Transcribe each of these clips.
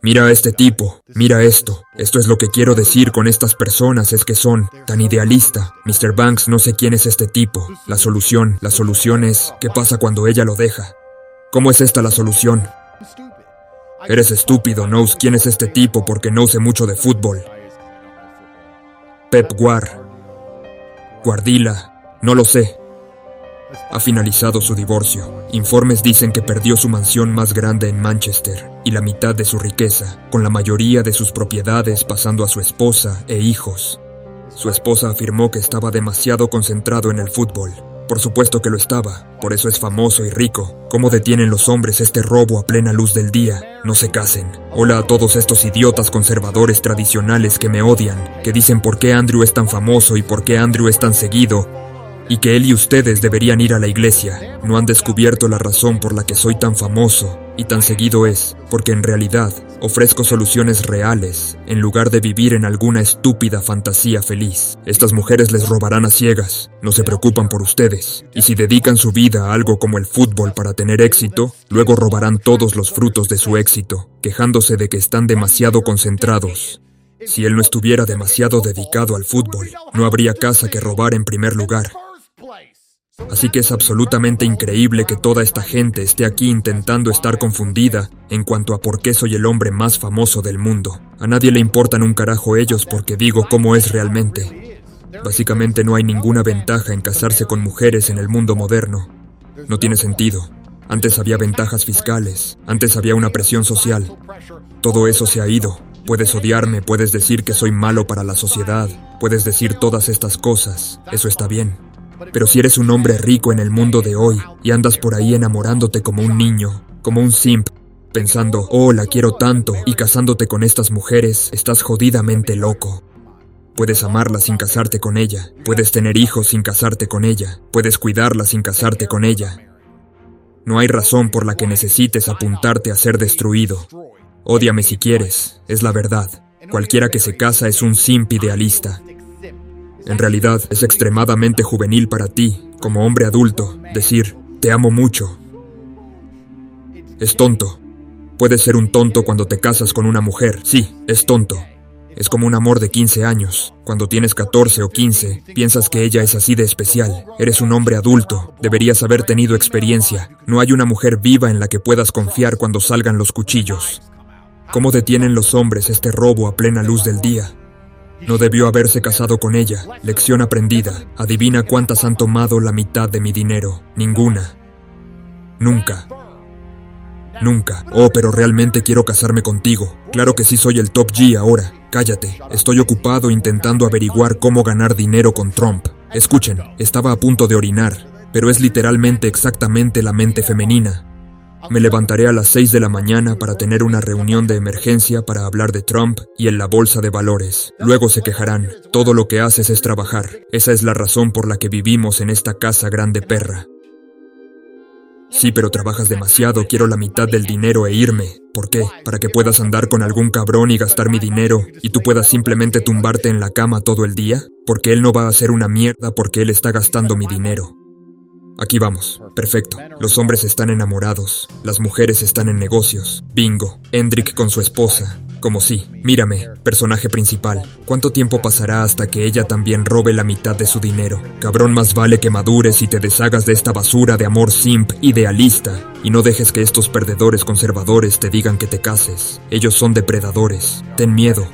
Mira a este tipo, mira esto. Esto es lo que quiero decir con estas personas, es que son tan idealista. Mr. Banks, no sé quién es este tipo. La solución es, ¿qué pasa cuando ella lo deja? ¿Cómo es esta la solución? Eres estúpido, knows quién es este tipo porque no sé mucho de fútbol. Pep Guardiola, no lo sé. Ha finalizado su divorcio. Informes dicen que perdió su mansión más grande en Manchester y la mitad de su riqueza, con la mayoría de sus propiedades pasando a su esposa e hijos. Su esposa afirmó que estaba demasiado concentrado en el fútbol. Por supuesto que lo estaba, por eso es famoso y rico. ¿Cómo detienen los hombres este robo a plena luz del día? No se casen. Hola a todos estos idiotas conservadores tradicionales que me odian, que dicen por qué Andrew es tan famoso y por qué Andrew es tan seguido, y que él y ustedes deberían ir a la iglesia. No han descubierto la razón por la que soy tan famoso y tan seguido es, porque en realidad ofrezco soluciones reales, en lugar de vivir en alguna estúpida fantasía feliz. Estas mujeres les robarán a ciegas, no se preocupan por ustedes, y si dedican su vida a algo como el fútbol para tener éxito, luego robarán todos los frutos de su éxito, quejándose de que están demasiado concentrados. Si él no estuviera demasiado dedicado al fútbol, no habría casa que robar en primer lugar. Así que es absolutamente increíble que toda esta gente esté aquí intentando estar confundida en cuanto a por qué soy el hombre más famoso del mundo. A nadie le importan un carajo ellos porque digo cómo es realmente. Básicamente no hay ninguna ventaja en casarse con mujeres en el mundo moderno. No tiene sentido. Antes había ventajas fiscales, antes había una presión social. Todo eso se ha ido. Puedes odiarme, puedes decir que soy malo para la sociedad, puedes decir todas estas cosas, eso está bien. Pero si eres un hombre rico en el mundo de hoy y andas por ahí enamorándote como un niño, como un simp, pensando, oh, la quiero tanto, y casándote con estas mujeres, estás jodidamente loco. Puedes amarla sin casarte con ella, puedes tener hijos sin casarte con ella, puedes cuidarla sin casarte con ella. No hay razón por la que necesites apuntarte a ser destruido. Ódiame si quieres, es la verdad. Cualquiera que se casa es un simp idealista. En realidad, es extremadamente juvenil para ti, como hombre adulto, decir, te amo mucho. Es tonto. Puedes ser un tonto cuando te casas con una mujer, sí, es tonto. Es como un amor de 15 años. Cuando tienes 14 o 15, piensas que ella es así de especial. Eres un hombre adulto, deberías haber tenido experiencia. No hay una mujer viva en la que puedas confiar cuando salgan los cuchillos. ¿Cómo detienen los hombres este robo a plena luz del día? No debió haberse casado con ella. Lección aprendida. Adivina cuántas han tomado la mitad de mi dinero. Ninguna. Nunca. Nunca. Oh, pero realmente quiero casarme contigo. Claro que sí soy el top G ahora. Cállate. Estoy ocupado intentando averiguar cómo ganar dinero con Trump. Escuchen, estaba a punto de orinar, pero es literalmente exactamente la mente femenina. Me levantaré a las 6 de la mañana para tener una reunión de emergencia para hablar de Trump y en la bolsa de valores. Luego se quejarán. Todo lo que haces es trabajar. Esa es la razón por la que vivimos en esta casa grande perra. Sí, pero trabajas demasiado. Quiero la mitad del dinero e irme. ¿Por qué? ¿Para que puedas andar con algún cabrón y gastar mi dinero y tú puedas simplemente tumbarte en la cama todo el día? Porque él no va a hacer una mierda porque él está gastando mi dinero. Aquí vamos. Perfecto. Los hombres están enamorados. Las mujeres están en negocios. Bingo. Hendrik con su esposa. Como sí. Mírame, personaje principal. ¿Cuánto tiempo pasará hasta que ella también robe la mitad de su dinero? Cabrón, más vale que madures y te deshagas de esta basura de amor simp idealista. Y no dejes que estos perdedores conservadores te digan que te cases. Ellos son depredadores. Ten miedo.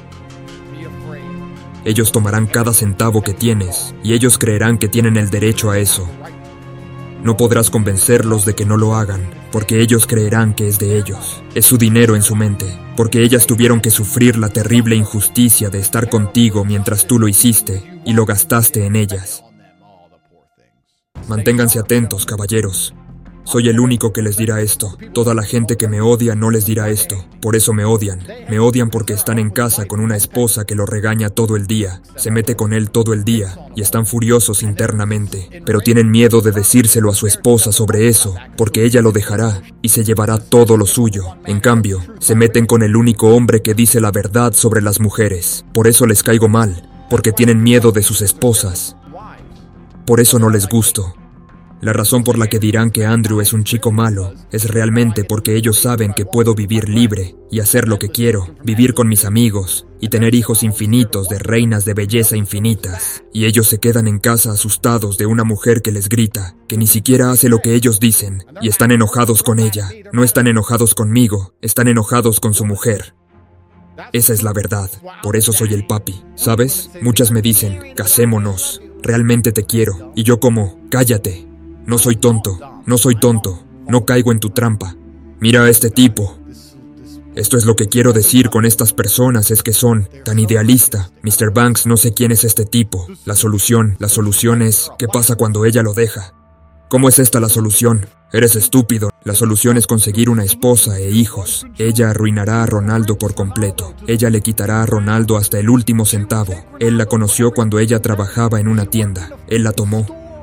Ellos tomarán cada centavo que tienes, y ellos creerán que tienen el derecho a eso. No podrás convencerlos de que no lo hagan, porque ellos creerán que es de ellos. Es su dinero en su mente, porque ellas tuvieron que sufrir la terrible injusticia de estar contigo mientras tú lo hiciste y lo gastaste en ellas. Manténganse atentos, caballeros. Soy el único que les dirá esto. Toda la gente que me odia no les dirá esto. Por eso me odian. Me odian porque están en casa con una esposa que lo regaña todo el día. Se mete con él todo el día. Y están furiosos internamente. Pero tienen miedo de decírselo a su esposa sobre eso. Porque ella lo dejará y se llevará todo lo suyo. En cambio, se meten con el único hombre que dice la verdad sobre las mujeres. Por eso les caigo mal. Porque tienen miedo de sus esposas. Por eso no les gusto. La razón por la que dirán que Andrew es un chico malo es realmente porque ellos saben que puedo vivir libre y hacer lo que quiero, vivir con mis amigos y tener hijos infinitos de reinas de belleza infinitas. Y ellos se quedan en casa asustados de una mujer que les grita, que ni siquiera hace lo que ellos dicen, y están enojados con ella. No están enojados conmigo, están enojados con su mujer. Esa es la verdad, por eso soy el papi. ¿Sabes? Muchas me dicen, casémonos, realmente te quiero. Y yo como, cállate, no soy tonto, no caigo en tu trampa. Mira a este tipo. Esto es lo que quiero decir con estas personas, es que son tan idealista. Mr. Banks, no sé quién es este tipo. La solución es, ¿qué pasa cuando ella lo deja? ¿Cómo es esta la solución? Eres estúpido. La solución es conseguir una esposa e hijos. Ella arruinará a Ronaldo por completo. Ella le quitará a Ronaldo hasta el último centavo. Él la conoció cuando ella trabajaba en una tienda. Él la tomó.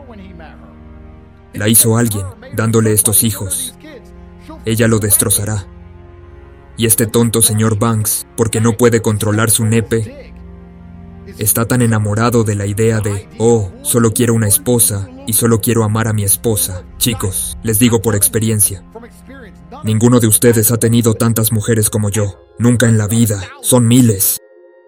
La hizo alguien, dándole estos hijos. Ella lo destrozará. Y este tonto señor Banks, porque no puede controlar su nepe, está tan enamorado de la idea de, oh, solo quiero una esposa y solo quiero amar a mi esposa. Chicos, les digo por experiencia, ninguno de ustedes ha tenido tantas mujeres como yo. Nunca en la vida. Son miles.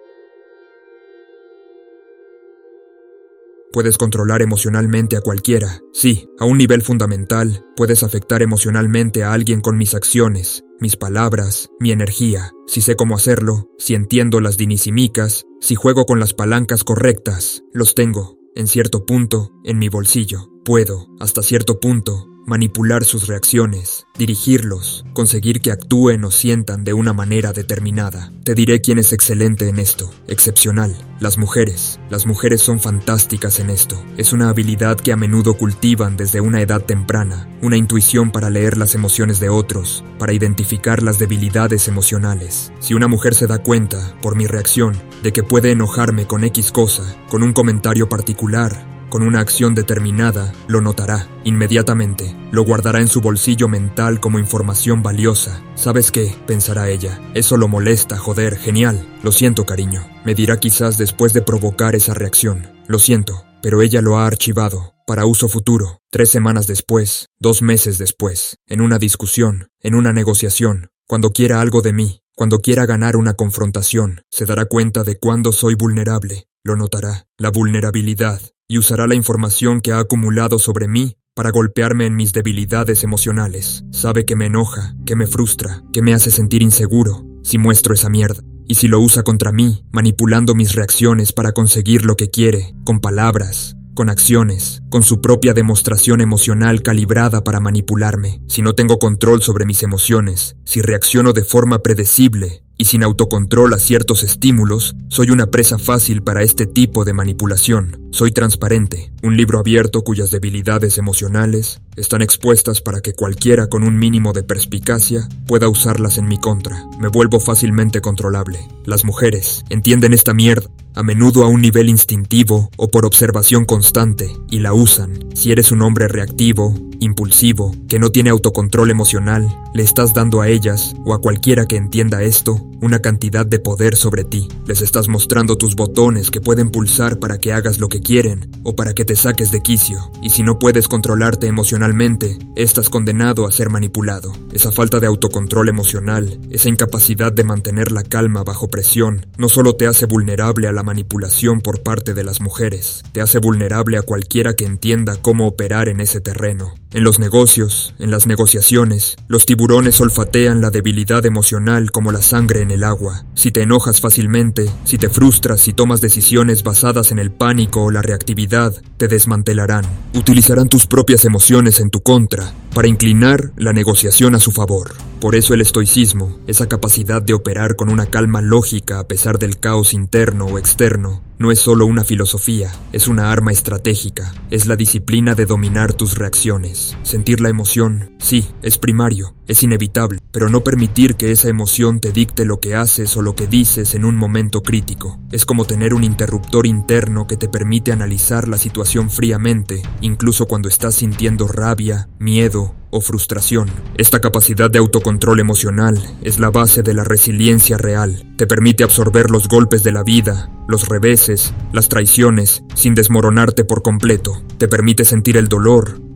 Puedes controlar emocionalmente a cualquiera. Sí, a un nivel fundamental, puedes afectar emocionalmente a alguien con mis acciones, mis palabras, mi energía. Si sé cómo hacerlo, si entiendo las dinisimicas, si juego con las palancas correctas, los tengo, en cierto punto, en mi bolsillo. Puedo, hasta cierto punto, manipular sus reacciones, dirigirlos, conseguir que actúen o sientan de una manera determinada. Te diré quién es excelente en esto, excepcional. Las mujeres. Las mujeres son fantásticas en esto. Es una habilidad que a menudo cultivan desde una edad temprana, una intuición para leer las emociones de otros, para identificar las debilidades emocionales. Si una mujer se da cuenta, por mi reacción, de que puede enojarme con X cosa, con un comentario particular, con una acción determinada, lo notará inmediatamente. Lo guardará en su bolsillo mental como información valiosa. ¿Sabes qué?, pensará ella. Eso lo molesta, joder, genial. Lo siento, cariño. Me dirá quizás después de provocar esa reacción. Lo siento, pero ella lo ha archivado, para uso futuro. 3 semanas después, 2 meses después, en una discusión, en una negociación, cuando quiera algo de mí, cuando quiera ganar una confrontación, se dará cuenta de cuándo soy vulnerable. Lo notará, la vulnerabilidad, y usará la información que ha acumulado sobre mí para golpearme en mis debilidades emocionales. Sabe que me enoja, que me frustra, que me hace sentir inseguro si muestro esa mierda. Y si lo usa contra mí, manipulando mis reacciones para conseguir lo que quiere, con palabras, con acciones, con su propia demostración emocional calibrada para manipularme. Si no tengo control sobre mis emociones, si reacciono de forma predecible y sin autocontrol a ciertos estímulos, soy una presa fácil para este tipo de manipulación. Soy transparente, un libro abierto cuyas debilidades emocionales están expuestas para que cualquiera con un mínimo de perspicacia pueda usarlas en mi contra. Me vuelvo fácilmente controlable. Las mujeres entienden esta mierda, a menudo a un nivel instintivo o por observación constante, y la usan. Si eres un hombre reactivo, impulsivo, que no tiene autocontrol emocional, le estás dando a ellas, o a cualquiera que entienda esto, una cantidad de poder sobre ti. Les estás mostrando tus botones que pueden pulsar para que hagas lo que quieren, o para que te saques de quicio. Y si no puedes controlarte emocionalmente, estás condenado a ser manipulado. Esa falta de autocontrol emocional, esa incapacidad de mantener la calma bajo presión, no solo te hace vulnerable a la manipulación por parte de las mujeres, te hace vulnerable a cualquiera que entienda cómo operar en ese terreno. En los negocios, en las negociaciones, los tiburones olfatean la debilidad emocional como la sangre en el agua. Si te enojas fácilmente, si te frustras, si tomas decisiones basadas en el pánico o la reactividad, te desmantelarán. Utilizarán tus propias emociones en tu contra para inclinar la negociación a su favor. Por eso el estoicismo, esa capacidad de operar con una calma lógica a pesar del caos interno o externo, no es solo una filosofía, es una arma estratégica, es la disciplina de dominar tus reacciones. Sentir la emoción, sí, es primario, es inevitable, pero no permitir que esa emoción te dicte lo que haces o lo que dices en un momento crítico. Es como tener un interruptor interno que te permite analizar la situación fríamente, incluso cuando estás sintiendo rabia, miedo o frustración. Esta capacidad de autocontrol emocional es la base de la resiliencia real. Te permite absorber los golpes de la vida, los reveses, las traiciones, sin desmoronarte por completo. Te permite sentir el dolor,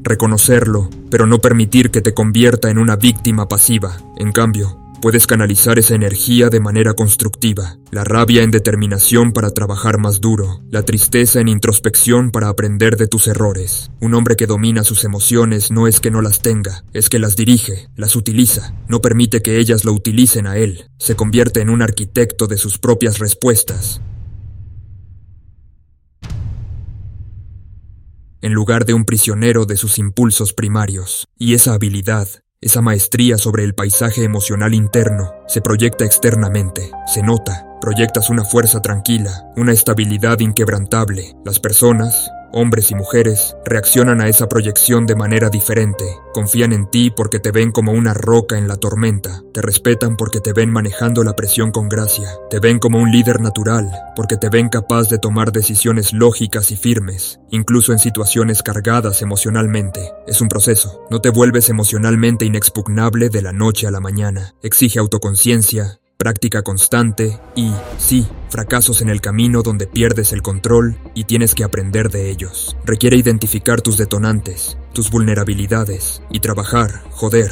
reconocerlo, pero no permitir que te convierta en una víctima pasiva. En cambio, puedes canalizar esa energía de manera constructiva, la rabia en determinación para trabajar más duro, la tristeza en introspección para aprender de tus errores. Un hombre que domina sus emociones no es que no las tenga, es que las dirige, las utiliza, no permite que ellas lo utilicen a él, se convierte en un arquitecto de sus propias respuestas, en lugar de un prisionero de sus impulsos primarios. Y esa habilidad, esa maestría sobre el paisaje emocional interno, se proyecta externamente, se nota, proyectas una fuerza tranquila, una estabilidad inquebrantable. Las personas, hombres y mujeres, reaccionan a esa proyección de manera diferente, confían en ti porque te ven como una roca en la tormenta, te respetan porque te ven manejando la presión con gracia, te ven como un líder natural, porque te ven capaz de tomar decisiones lógicas y firmes, incluso en situaciones cargadas emocionalmente. Es un proceso, no te vuelves emocionalmente inexpugnable de la noche a la mañana, exige autoconciencia, práctica constante y, sí, fracasos en el camino donde pierdes el control y tienes que aprender de ellos. Requiere identificar tus detonantes, tus vulnerabilidades y trabajar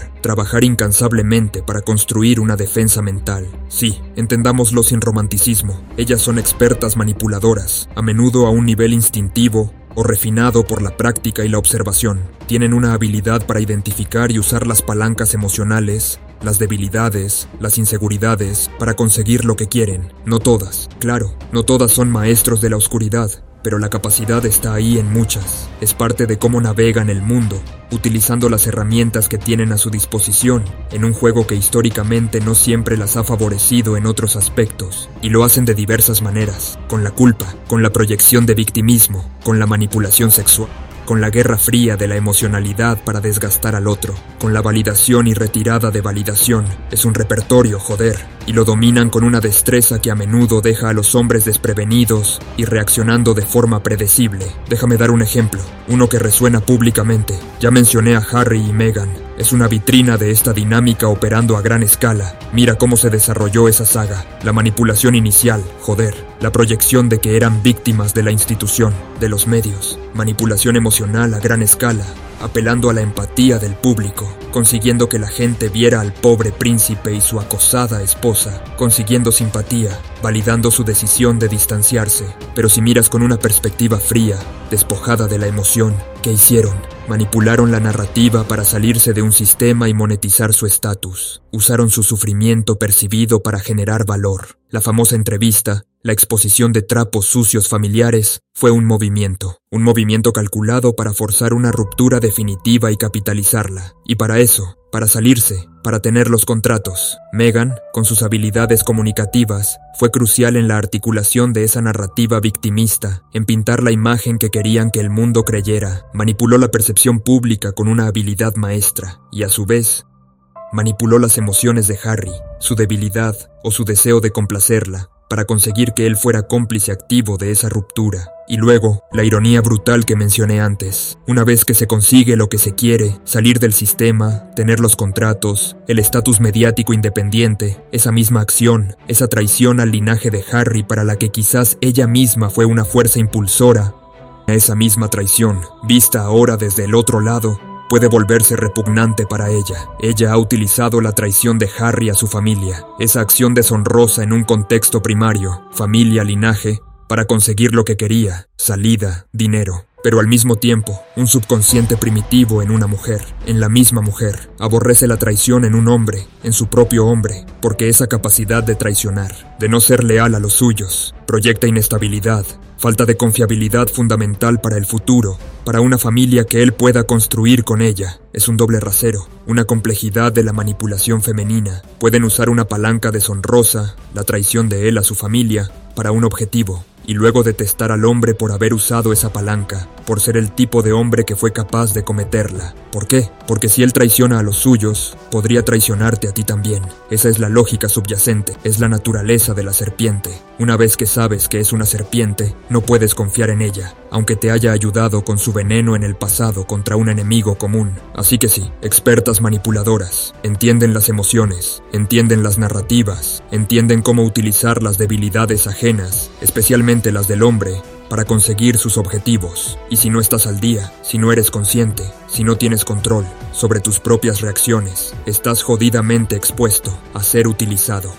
incansablemente para construir una defensa mental. Sí, entendámoslo sin romanticismo. Ellas son expertas manipuladoras, a menudo a un nivel instintivo o refinado por la práctica y la observación. Tienen una habilidad para identificar y usar las palancas emocionales, las debilidades, las inseguridades, para conseguir lo que quieren. No todas, claro, no todas son maestros de la oscuridad, pero la capacidad está ahí en muchas. Es parte de cómo navegan el mundo, utilizando las herramientas que tienen a su disposición, en un juego que históricamente no siempre las ha favorecido en otros aspectos, y lo hacen de diversas maneras, con la culpa, con la proyección de victimismo, con la manipulación sexual, con la guerra fría de la emocionalidad para desgastar al otro, con la validación y retirada de validación. Es un repertorio, y lo dominan con una destreza que a menudo deja a los hombres desprevenidos y reaccionando de forma predecible. Déjame dar un ejemplo, uno que resuena públicamente. Ya mencioné a Harry y Meghan. Es una vitrina de esta dinámica operando a gran escala. Mira cómo se desarrolló esa saga. La manipulación inicial, la proyección de que eran víctimas de la institución, de los medios. Manipulación emocional a gran escala, apelando a la empatía del público, consiguiendo que la gente viera al pobre príncipe y su acosada esposa, consiguiendo simpatía, validando su decisión de distanciarse. Pero si miras con una perspectiva fría, despojada de la emoción, ¿qué hicieron? Manipularon la narrativa para salirse de un sistema y monetizar su estatus. Usaron su sufrimiento percibido para generar valor. La famosa entrevista, la exposición de trapos sucios familiares, fue un movimiento calculado para forzar una ruptura definitiva y capitalizarla. Y para eso, para salirse, para tener los contratos. Meghan, con sus habilidades comunicativas, fue crucial en la articulación de esa narrativa victimista, en pintar la imagen que querían que el mundo creyera. Manipuló la percepción pública con una habilidad maestra, y a su vez, manipuló las emociones de Harry, su debilidad o su deseo de complacerla, para conseguir que él fuera cómplice activo de esa ruptura. Y luego, la ironía brutal que mencioné antes. Una vez que se consigue lo que se quiere, salir del sistema, tener los contratos, el estatus mediático independiente, esa misma acción, esa traición al linaje de Harry para la que quizás ella misma fue una fuerza impulsora, esa misma traición, vista ahora desde el otro lado, puede volverse repugnante para ella. Ella ha utilizado la traición de Harry a su familia, esa acción deshonrosa en un contexto primario, familia, linaje, para conseguir lo que quería, salida, dinero. Pero al mismo tiempo, un subconsciente primitivo en una mujer, en la misma mujer, aborrece la traición en un hombre, en su propio hombre, porque esa capacidad de traicionar, de no ser leal a los suyos, proyecta inestabilidad, falta de confiabilidad fundamental para el futuro, para una familia que él pueda construir con ella. Es un doble rasero, una complejidad de la manipulación femenina. Pueden usar una palanca deshonrosa, la traición de él a su familia, para un objetivo, y luego detestar al hombre por haber usado esa palanca, por ser el tipo de hombre que fue capaz de cometerla. ¿Por qué? Porque si él traiciona a los suyos, podría traicionarte a ti también. Esa es la lógica subyacente, es la naturaleza de la serpiente. Una vez que sabes que es una serpiente, no puedes confiar en ella, aunque te haya ayudado con su veneno en el pasado contra un enemigo común. Así que sí, expertas manipuladoras, entienden las emociones, entienden las narrativas, entienden cómo utilizar las debilidades ajenas, especialmente las del hombre, para conseguir sus objetivos. Y si no estás al día, si no eres consciente, si no tienes control sobre tus propias reacciones, estás jodidamente expuesto a ser utilizado.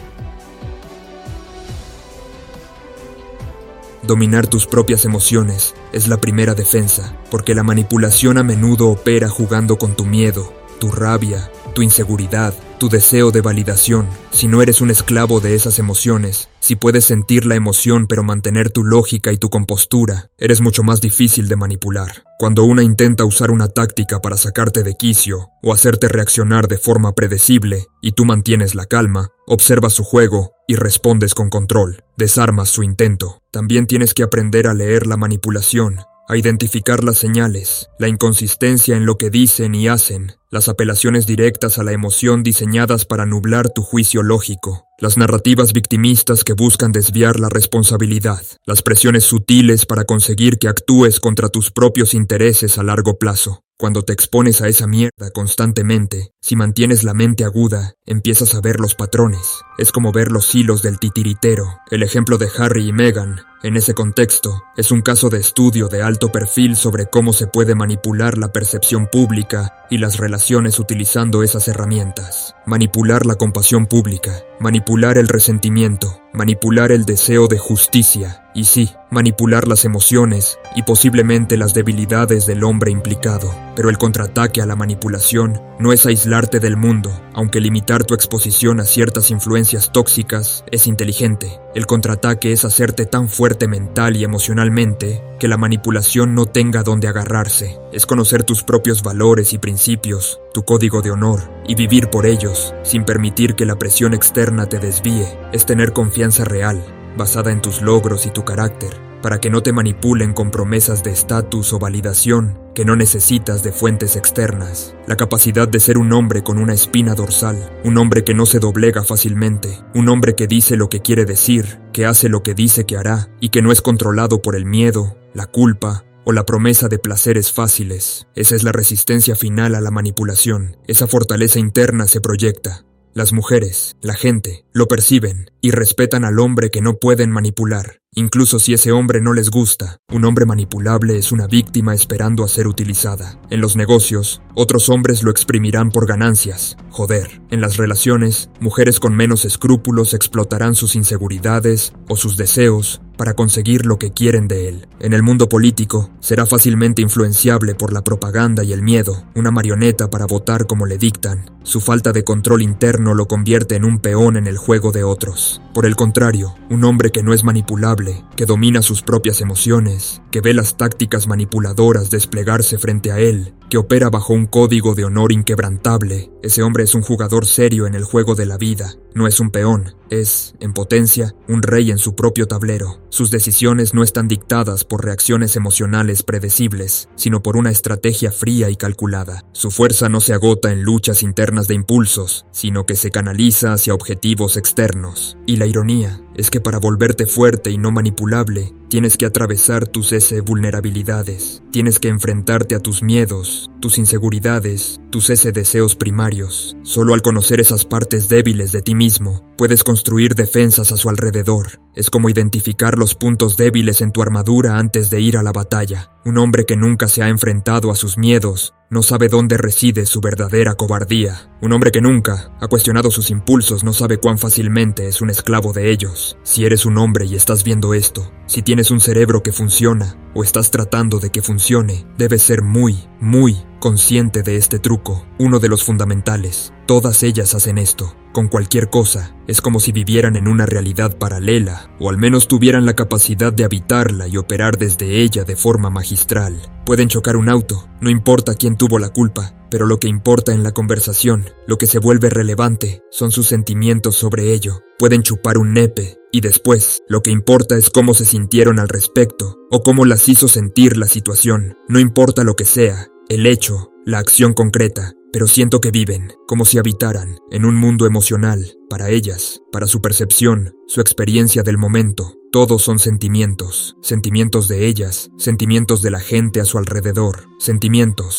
Dominar tus propias emociones es la primera defensa, porque la manipulación a menudo opera jugando con tu miedo, tu rabia, tu inseguridad, tu deseo de validación. Si no eres un esclavo de esas emociones, si puedes sentir la emoción pero mantener tu lógica y tu compostura, eres mucho más difícil de manipular. Cuando una intenta usar una táctica para sacarte de quicio o hacerte reaccionar de forma predecible y tú mantienes la calma, observas su juego y respondes con control, desarmas su intento. También tienes que aprender a leer la manipulación, a identificar las señales, la inconsistencia en lo que dicen y hacen, las apelaciones directas a la emoción diseñadas para nublar tu juicio lógico, las narrativas victimistas que buscan desviar la responsabilidad, las presiones sutiles para conseguir que actúes contra tus propios intereses a largo plazo. Cuando te expones a esa mierda constantemente, si mantienes la mente aguda, empiezas a ver los patrones. Es como ver los hilos del titiritero. El ejemplo de Harry y Meghan, en ese contexto, es un caso de estudio de alto perfil sobre cómo se puede manipular la percepción pública y las relaciones utilizando esas herramientas. Manipular la compasión pública, manipular el resentimiento, manipular el deseo de justicia, y sí, manipular las emociones y posiblemente las debilidades del hombre implicado. Pero el contraataque a la manipulación no es aislarte del mundo, aunque limitar tu exposición a ciertas influencias tóxicas es inteligente. El contraataque es hacerte tan fuerte mental y emocionalmente que la manipulación no tenga dónde agarrarse. Es conocer tus propios valores y principios, tu código de honor, y vivir por ellos, sin permitir que la presión externa te desvíe. Es tener confianza real, basada en tus logros y tu carácter, para que no te manipulen con promesas de estatus o validación que no necesitas de fuentes externas. La capacidad de ser un hombre con una espina dorsal, un hombre que no se doblega fácilmente, un hombre que dice lo que quiere decir, que hace lo que dice que hará, y que no es controlado por el miedo, la culpa o la promesa de placeres fáciles. Esa es la resistencia final a la manipulación. Esa fortaleza interna se proyecta. Las mujeres, la gente, lo perciben y respetan al hombre que no pueden manipular, incluso si ese hombre no les gusta. Un hombre manipulable es una víctima esperando a ser utilizada. En los negocios, otros hombres lo exprimirán por ganancias. Joder. En las relaciones, mujeres con menos escrúpulos explotarán sus inseguridades o sus deseos para conseguir lo que quieren de él. En el mundo político, será fácilmente influenciable por la propaganda y el miedo, una marioneta para votar como le dictan. Su falta de control interno lo convierte en un peón en el juego de otros. Por el contrario, un hombre que no es manipulable, que domina sus propias emociones, que ve las tácticas manipuladoras desplegarse frente a él, que opera bajo un código de honor inquebrantable, ese hombre es un jugador serio en el juego de la vida. No es un peón, es, en potencia, un rey en su propio tablero. Sus decisiones no están dictadas por reacciones emocionales predecibles, sino por una estrategia fría y calculada. Su fuerza no se agota en luchas internas de impulsos, sino que se canaliza hacia objetivos externos. Y la ironía es que para volverte fuerte y no manipulable, tienes que atravesar tus vulnerabilidades. Tienes que enfrentarte a tus miedos, tus inseguridades, tus deseos primarios. Solo al conocer esas partes débiles de ti mismo, puedes construir defensas a su alrededor. Es como identificar los puntos débiles en tu armadura antes de ir a la batalla. Un hombre que nunca se ha enfrentado a sus miedos no sabe dónde reside su verdadera cobardía. Un hombre que nunca ha cuestionado sus impulsos no sabe cuán fácilmente es un esclavo de ellos. Si eres un hombre y estás viendo esto, si tienes un cerebro que funciona o estás tratando de que funcione, debes ser muy consciente de este truco, uno de los fundamentales. Todas ellas hacen esto. Con cualquier cosa, es como si vivieran en una realidad paralela, o al menos tuvieran la capacidad de habitarla y operar desde ella de forma magistral. Pueden chocar un auto, no importa quién tuvo la culpa, pero lo que importa en la conversación, lo que se vuelve relevante, son sus sentimientos sobre ello. Pueden chupar un nepe, y después, lo que importa es cómo se sintieron al respecto, o cómo las hizo sentir la situación. No importa lo que sea, el hecho, la acción concreta, pero siento que viven, como si habitaran, en un mundo emocional, para ellas, para su percepción, su experiencia del momento. Todos son sentimientos, sentimientos de ellas, sentimientos de la gente a su alrededor, sentimientos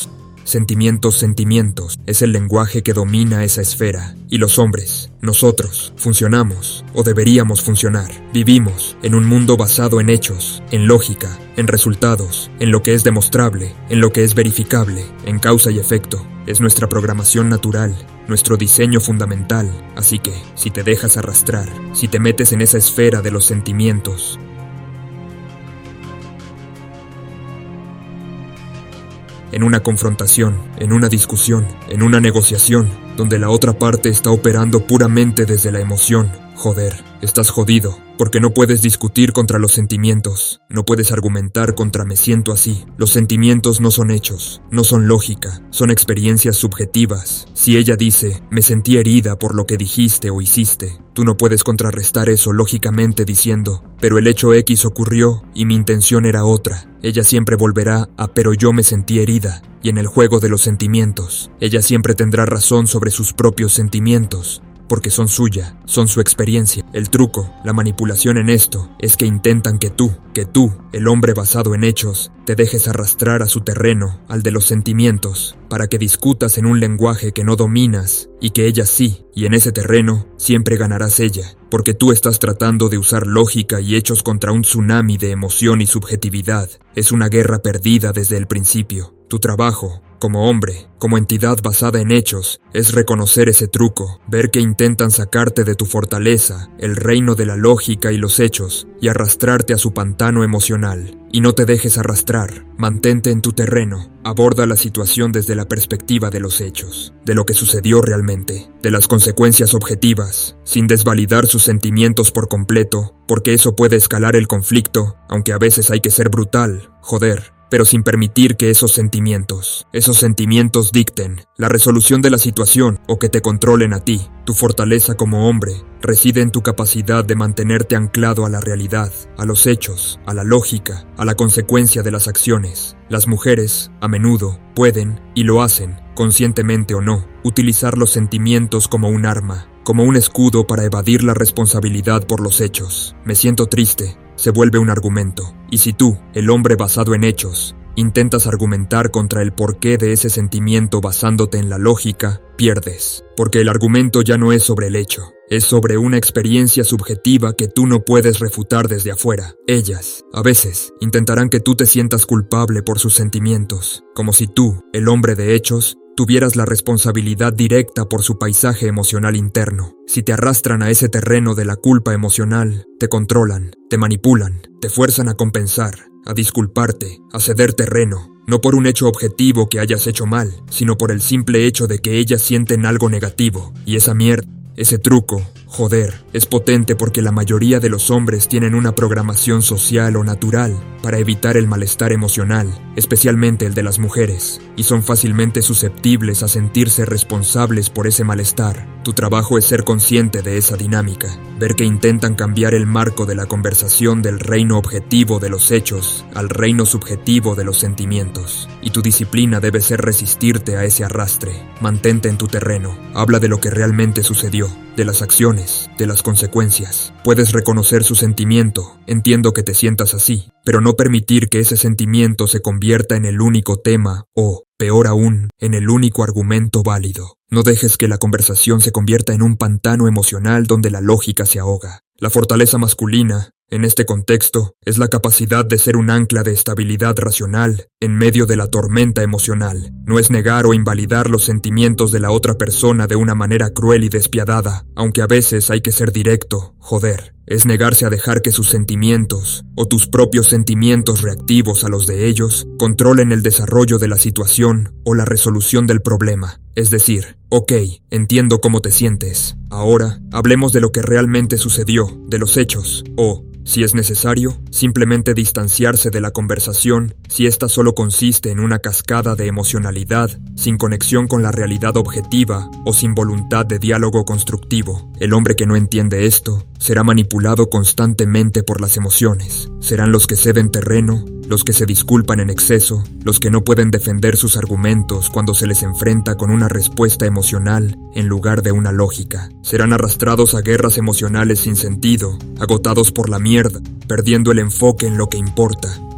Sentimientos, es el lenguaje que domina esa esfera. Y los hombres, nosotros, funcionamos, o deberíamos funcionar. Vivimos en un mundo basado en hechos, en lógica, en resultados, en lo que es demostrable, en lo que es verificable, en causa y efecto. Es nuestra programación natural, nuestro diseño fundamental. Así que, si te dejas arrastrar, si te metes en esa esfera de los sentimientos, en una confrontación, en una discusión, en una negociación, donde la otra parte está operando puramente desde la emoción, joder, estás jodido, porque no puedes discutir contra los sentimientos, no puedes argumentar contra me siento así. Los sentimientos no son hechos, no son lógica, son experiencias subjetivas. Si ella dice, me sentí herida por lo que dijiste o hiciste, tú no puedes contrarrestar eso lógicamente diciendo, pero el hecho X ocurrió y mi intención era otra. Ella siempre volverá a pero yo me sentí herida. Y en el juego de los sentimientos, ella siempre tendrá razón sobre sus propios sentimientos, porque son suya, son su experiencia. El truco, la manipulación en esto, es que intentan que tú, el hombre basado en hechos, te dejes arrastrar a su terreno, al de los sentimientos, para que discutas en un lenguaje que no dominas, y que ella sí, y en ese terreno siempre ganarás ella, porque tú estás tratando de usar lógica y hechos contra un tsunami de emoción y subjetividad. Es una guerra perdida desde el principio. Tu trabajo, como hombre, como entidad basada en hechos, es reconocer ese truco, ver que intentan sacarte de tu fortaleza, el reino de la lógica y los hechos, y arrastrarte a su pantano emocional. Y no te dejes arrastrar, mantente en tu terreno, aborda la situación desde la perspectiva de los hechos, de lo que sucedió realmente, de las consecuencias objetivas, sin desvalidar sus sentimientos por completo, porque eso puede escalar el conflicto, aunque a veces hay que ser brutal, joder, pero sin permitir que esos sentimientos dicten la resolución de la situación o que te controlen a ti. Tu fortaleza como hombre reside en tu capacidad de mantenerte anclado a la realidad, a los hechos, a la lógica, a la consecuencia de las acciones. Las mujeres, a menudo, pueden, y lo hacen, conscientemente o no, utilizar los sentimientos como un arma, como un escudo para evadir la responsabilidad por los hechos. Me siento triste, se vuelve un argumento. Y si tú, el hombre basado en hechos, intentas argumentar contra el porqué de ese sentimiento basándote en la lógica, pierdes. Porque el argumento ya no es sobre el hecho, es sobre una experiencia subjetiva que tú no puedes refutar desde afuera. Ellas, a veces, intentarán que tú te sientas culpable por sus sentimientos, como si tú, el hombre de hechos, tuvieras la responsabilidad directa por su paisaje emocional interno. Si te arrastran a ese terreno de la culpa emocional, te controlan, te manipulan, te fuerzan a compensar, a disculparte, a ceder terreno, no por un hecho objetivo que hayas hecho mal, sino por el simple hecho de que ellas sienten algo negativo, y esa mierda, ese truco, joder, es potente porque la mayoría de los hombres tienen una programación social o natural para evitar el malestar emocional, especialmente el de las mujeres, y son fácilmente susceptibles a sentirse responsables por ese malestar. Tu trabajo es ser consciente de esa dinámica, ver que intentan cambiar el marco de la conversación del reino objetivo de los hechos al reino subjetivo de los sentimientos, y tu disciplina debe ser resistirte a ese arrastre. Mantente en tu terreno, habla de lo que realmente sucedió, de las acciones, de las consecuencias. Puedes reconocer su sentimiento, entiendo que te sientas así, pero no permitir que ese sentimiento se convierta en el único tema o, peor aún, en el único argumento válido. No dejes que la conversación se convierta en un pantano emocional donde la lógica se ahoga. La fortaleza masculina, en este contexto, es la capacidad de ser un ancla de estabilidad racional en medio de la tormenta emocional. No es negar o invalidar los sentimientos de la otra persona de una manera cruel y despiadada, aunque a veces hay que ser directo, joder. Es negarse a dejar que sus sentimientos, o tus propios sentimientos reactivos a los de ellos, controlen el desarrollo de la situación o la resolución del problema. Es decir, ok, entiendo cómo te sientes. Ahora, hablemos de lo que realmente sucedió, de los hechos, o, si es necesario, simplemente distanciarse de la conversación si ésta solo consiste en una cascada de emocionalidad, sin conexión con la realidad objetiva o sin voluntad de diálogo constructivo. El hombre que no entiende esto será manipulado constantemente por las emociones. Serán los que ceden terreno, los que se disculpan en exceso, los que no pueden defender sus argumentos cuando se les enfrenta con una respuesta emocional en lugar de una lógica. Serán arrastrados a guerras emocionales sin sentido, agotados por la mierda, perdiendo el enfoque en lo que importa.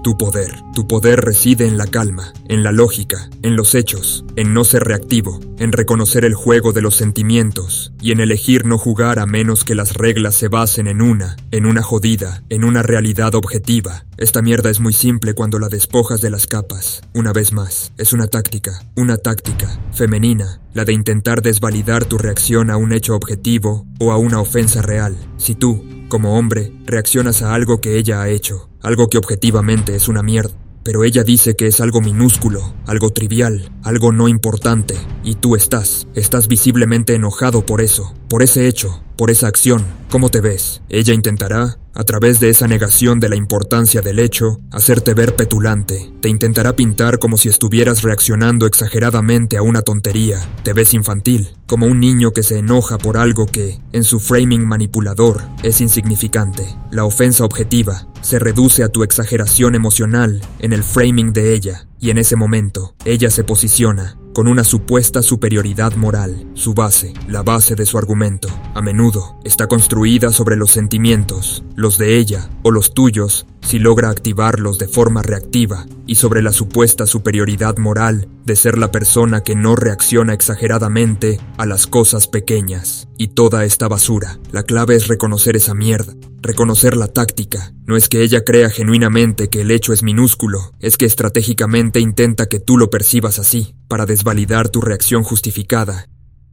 Tu poder. Tu poder reside en la calma, en la lógica, en los hechos, en no ser reactivo, en reconocer el juego de los sentimientos y en elegir no jugar a menos que las reglas se basen en una jodida, en una realidad objetiva. Esta mierda es muy simple cuando la despojas de las capas. Una vez más, es una táctica femenina, la de intentar desvalidar tu reacción a un hecho objetivo o a una ofensa real. Si tú, como hombre, reaccionas a algo que ella ha hecho, algo que objetivamente es una mierda, pero ella dice que es algo minúsculo, algo trivial, algo no importante, y tú estás visiblemente enojado por eso, por ese hecho, por esa acción. ¿Cómo te ves? Ella intentará, a través de esa negación de la importancia del hecho, hacerte ver petulante. Te intentará pintar como si estuvieras reaccionando exageradamente a una tontería. Te ves infantil, como un niño que se enoja por algo que, en su framing manipulador, es insignificante. La ofensa objetiva se reduce a tu exageración emocional en el framing de ella, y en ese momento, ella se posiciona con una supuesta superioridad moral. Su base, la base de su argumento, a menudo está construida sobre los sentimientos, los de ella o los tuyos, si logra activarlos de forma reactiva, y sobre la supuesta superioridad moral de ser la persona que no reacciona exageradamente a las cosas pequeñas. Y toda esta basura, la clave es reconocer esa mierda, reconocer la táctica. No es que ella crea genuinamente que el hecho es minúsculo, es que estratégicamente intenta que tú lo percibas así, para desvalidar tu reacción justificada,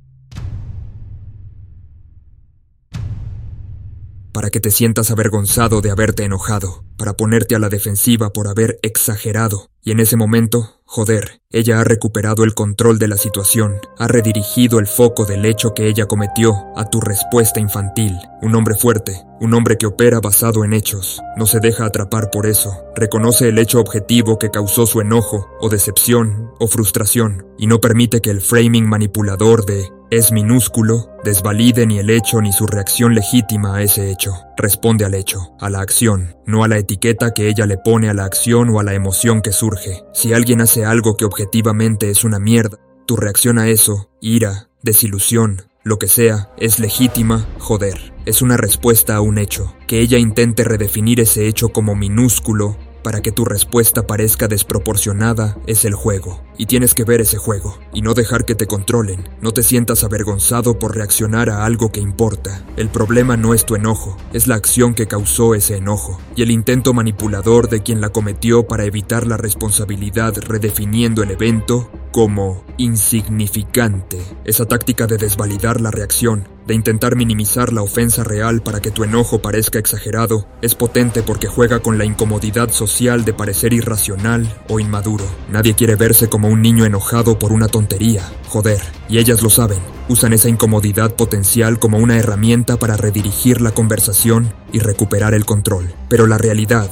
para que te sientas avergonzado de haberte enojado, para ponerte a la defensiva por haber exagerado. Y en ese momento, joder, ella ha recuperado el control de la situación, ha redirigido el foco del hecho que ella cometió a tu respuesta infantil. Un hombre fuerte, un hombre que opera basado en hechos, no se deja atrapar por eso, reconoce el hecho objetivo que causó su enojo, o decepción, o frustración, y no permite que el framing manipulador de es minúsculo desvalide ni el hecho ni su reacción legítima a ese hecho. Responde al hecho, a la acción, no a la etiqueta que ella le pone a la acción o a la emoción que surge. Si alguien hace algo que objetivamente es una mierda, tu reacción a eso, ira, desilusión, lo que sea, es legítima, joder. Es una respuesta a un hecho. Que ella intente redefinir ese hecho como minúsculo para que tu respuesta parezca desproporcionada es el juego. Y tienes que ver ese juego, y no dejar que te controlen. No te sientas avergonzado por reaccionar a algo que importa. El problema no es tu enojo, es la acción que causó ese enojo, y el intento manipulador de quien la cometió para evitar la responsabilidad redefiniendo el evento como insignificante. Esa táctica de desvalidar la reacción, de intentar minimizar la ofensa real para que tu enojo parezca exagerado, es potente porque juega con la incomodidad social de parecer irracional o inmaduro. Nadie quiere verse como un niño enojado por una tontería, joder, y ellas lo saben. Usan esa incomodidad potencial como una herramienta para redirigir la conversación y recuperar el control. Pero la realidad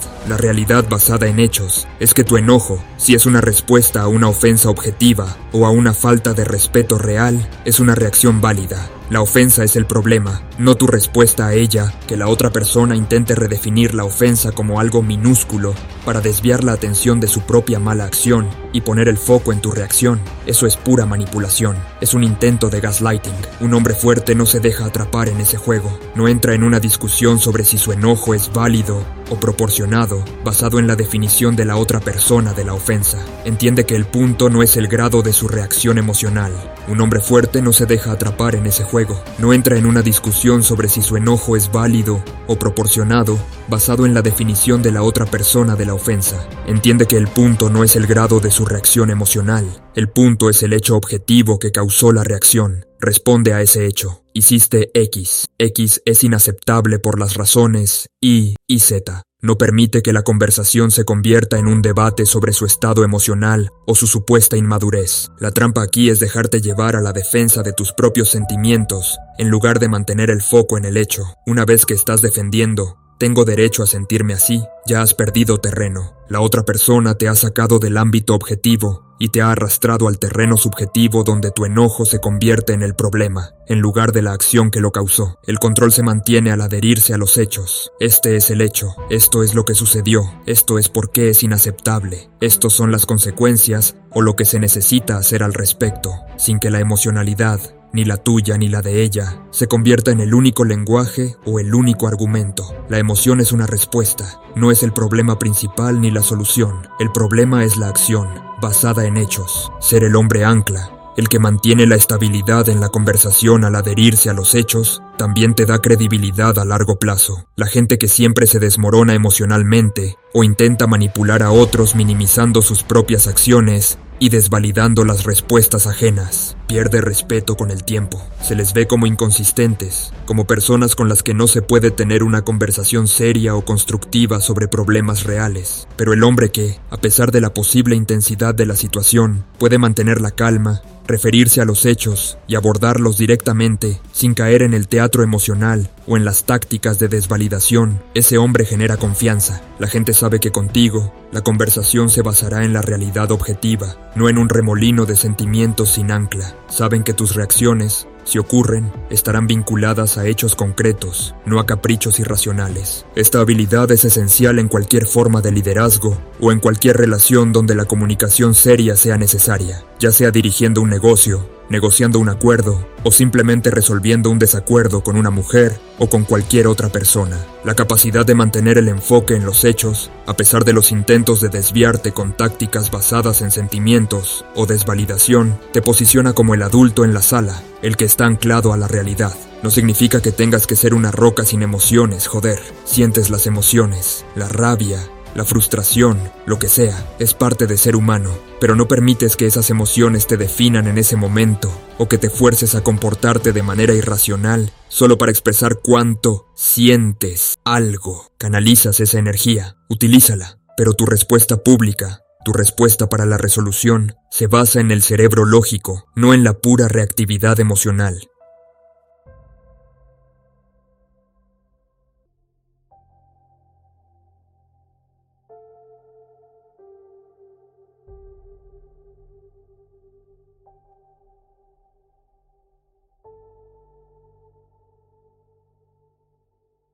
basada en hechos, es que tu enojo, si es una respuesta a una ofensa objetiva o a una falta de respeto real, es una reacción válida. La ofensa es el problema, no tu respuesta a ella, que la otra persona intente redefinir la ofensa como algo minúsculo para desviar la atención de su propia mala acción y poner el foco en tu reacción. Eso es pura manipulación, es un intento de gaslighting. Un hombre fuerte no se deja atrapar en ese juego, no entra en una discusión sobre si su enojo es válido o proporcionado, basado en la definición de la otra persona de la ofensa. Entiende que el punto no es el grado de su reacción emocional. Un hombre fuerte no se deja atrapar en ese juego, no entra en una discusión sobre si su enojo es válido o proporcionado, basado en la definición de la otra persona de la ofensa. Entiende que el punto no es el grado de su reacción emocional, el punto es el hecho objetivo que causó la reacción. Responde a ese hecho. Hiciste X. X es inaceptable por las razones Y y Z. No permite que la conversación se convierta en un debate sobre su estado emocional o su supuesta inmadurez. La trampa aquí es dejarte llevar a la defensa de tus propios sentimientos, en lugar de mantener el foco en el hecho. Una vez que estás defendiendo, tengo derecho a sentirme así, ya has perdido terreno. La otra persona te ha sacado del ámbito objetivo y te ha arrastrado al terreno subjetivo donde tu enojo se convierte en el problema, en lugar de la acción que lo causó. El control se mantiene al adherirse a los hechos. Este es el hecho, esto es lo que sucedió, esto es por qué es inaceptable, estos son las consecuencias o lo que se necesita hacer al respecto, sin que la emocionalidad ni la tuya ni la de ella, se convierta en el único lenguaje o el único argumento. La emoción es una respuesta, no es el problema principal ni la solución. El problema es la acción, basada en hechos. Ser el hombre ancla, el que mantiene la estabilidad en la conversación al adherirse a los hechos, también te da credibilidad a largo plazo. La gente que siempre se desmorona emocionalmente o intenta manipular a otros minimizando sus propias acciones y desvalidando las respuestas ajenas, pierde respeto con el tiempo. Se les ve como inconsistentes, como personas con las que no se puede tener una conversación seria o constructiva sobre problemas reales. Pero el hombre que, a pesar de la posible intensidad de la situación, puede mantener la calma, referirse a los hechos y abordarlos directamente, sin caer en el teatro emocional o en las tácticas de desvalidación, ese hombre genera confianza. La gente sabe que contigo, la conversación se basará en la realidad objetiva, no en un remolino de sentimientos sin ancla. Saben que tus reacciones, si ocurren, estarán vinculadas a hechos concretos, no a caprichos irracionales. Esta habilidad es esencial en cualquier forma de liderazgo o en cualquier relación donde la comunicación seria sea necesaria, ya sea dirigiendo un negocio, negociando un acuerdo o simplemente resolviendo un desacuerdo con una mujer o con cualquier otra persona. La capacidad de mantener el enfoque en los hechos, a pesar de los intentos de desviarte con tácticas basadas en sentimientos o desvalidación, te posiciona como el adulto en la sala, el que está anclado a la realidad. No significa que tengas que ser una roca sin emociones, joder. Sientes las emociones, la rabia, la frustración, lo que sea, es parte de ser humano, pero no permites que esas emociones te definan en ese momento o que te fuerces a comportarte de manera irracional solo para expresar cuánto sientes algo. Canalizas esa energía, utilízala, pero tu respuesta pública, tu respuesta para la resolución, se basa en el cerebro lógico, no en la pura reactividad emocional.